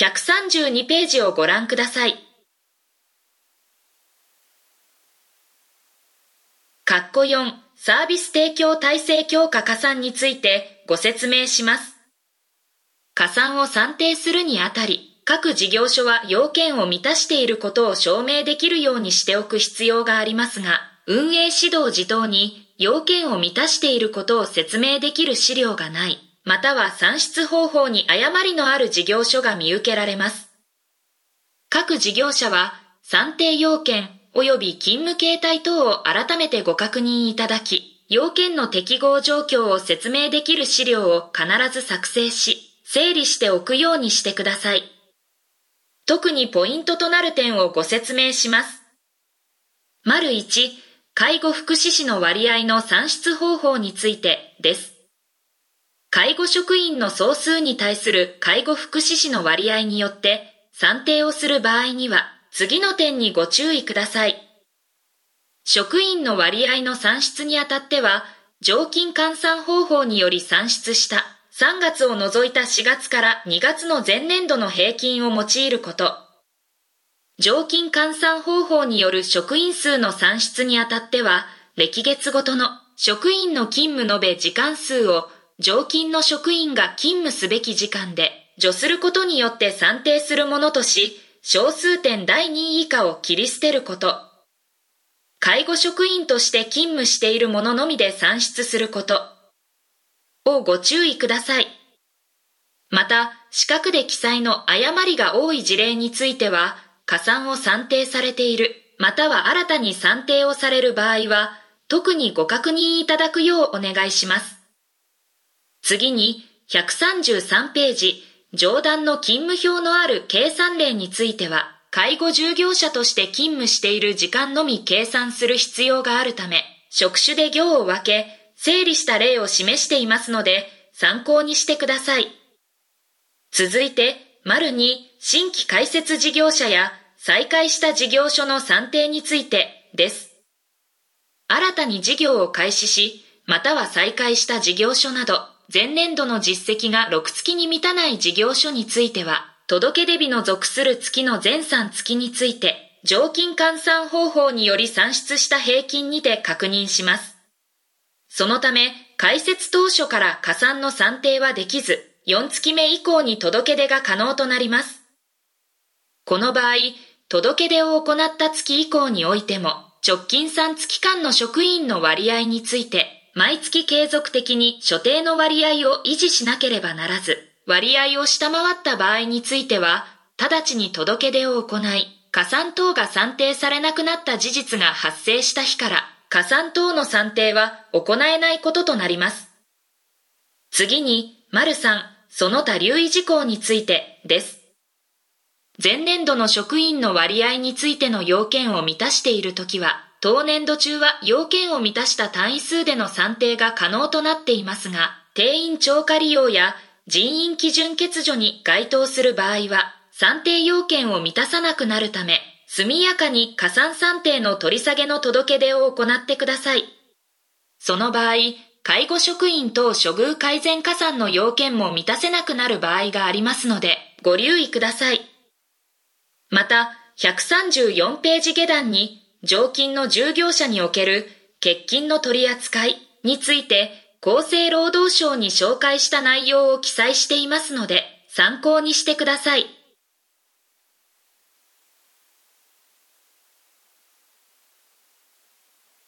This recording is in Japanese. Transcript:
132ページをご覧ください。括弧4、サービス提供体制強化加算についてご説明します。加算を算定するにあたり、各事業所は要件を満たしていることを証明できるようにしておく必要がありますが、運営指導時等に要件を満たしていることを説明できる資料がない、または算出方法に誤りのある事業所が見受けられます。各事業者は算定要件及び勤務形態等を改めてご確認いただき、要件の適合状況を説明できる資料を必ず作成し、整理しておくようにしてください。特にポイントとなる点をご説明します。丸1、介護福祉士の割合の算出方法についてです。介護職員の総数に対する介護福祉士の割合によって算定をする場合には、次の点にご注意ください。職員の割合の算出にあたっては、常勤換算方法により算出した3月を除いた4月から2月の前年度の平均を用いること。常勤換算方法による職員数の算出にあたっては、歴月ごとの職員の勤務延べ時間数を常勤の職員が勤務すべき時間で除することによって算定するものとし、小数点第2位以下を切り捨てること。介護職員として勤務しているもののみで算出することをご注意ください。また、四角で記載の誤りが多い事例については、加算を算定されている、または新たに算定をされる場合は、特にご確認いただくようお願いします。次に、133ページ、上段の勤務表のある計算例については、介護従業者として勤務している時間のみ計算する必要があるため、職種で業を分け、整理した例を示していますので、参考にしてください。続いて、丸2、新規開設事業者や再開した事業所の算定についてです。新たに事業を開始し、または再開した事業所など、前年度の実績が6月に満たない事業所については、届出日の属する月の前3月について、常勤換算方法により算出した平均にて確認します。そのため、開設当初から加算の算定はできず、4月目以降に届出が可能となります。この場合、届出を行った月以降においても、直近3月間の職員の割合について、毎月継続的に所定の割合を維持しなければならず、割合を下回った場合については、直ちに届出を行い、加算等が算定されなくなった事実が発生した日から、加算等の算定は行えないこととなります。次に、丸3、その他留意事項についてです。前年度の職員の割合についての要件を満たしているときは、当年度中は要件を満たした単位数での算定が可能となっていますが、定員超過利用や人員基準欠如に該当する場合は、算定要件を満たさなくなるため、速やかに加算算定の取り下げの届出を行ってください。その場合、介護職員等処遇改善加算の要件も満たせなくなる場合がありますので、ご留意ください。また、134ページ下段に、常勤の従業者における欠勤の取り扱いについて厚生労働省に紹介した内容を記載していますので参考にしてください。